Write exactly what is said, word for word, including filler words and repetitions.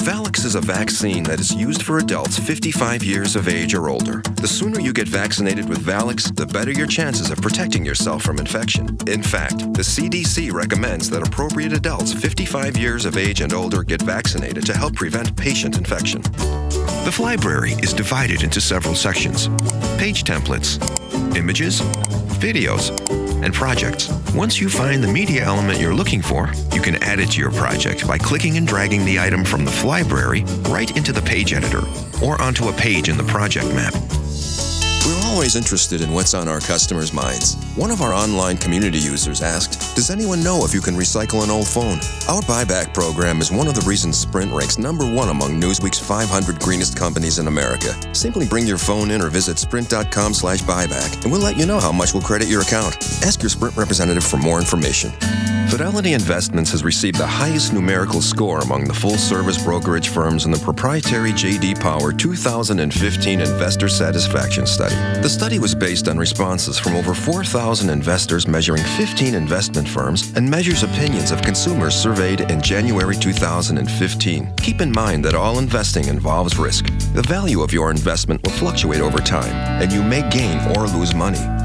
Valix is a vaccine that is used for adults fifty-five years of age or older. The sooner you get vaccinated with Valix, the better your chances of protecting yourself from infection. In fact, the C D C recommends that appropriate adults fifty-five years of age and older get vaccinated to help prevent patient infection. The Flybrary is divided into several sections: page templates, images, videos, and projects. Once you find the media element you're looking for, you can add it to your project by clicking and dragging the item from the Flybrary right into the page editor or onto a page in the project map. We're always interested in what's on our customers' minds. One of our online community users asked, "Does anyone know if you can recycle an old phone?" Our buyback program is one of the reasons Sprint ranks number one among Newsweek's five hundred greenest companies in America. Simply bring your phone in or visit sprint.com slash buyback, and we'll let you know how much we'll credit your account. Ask your Sprint representative for more information. Fidelity Investments has received the highest numerical score among the full-service brokerage firms in the proprietary J D Power two thousand fifteen Investor Satisfaction Study. The study was based on responses from over four thousand investors measuring fifteen investment firms and measures opinions of consumers surveyed in January two thousand fifteen. Keep in mind that all investing involves risk. The value of your investment will fluctuate over time, and you may gain or lose money.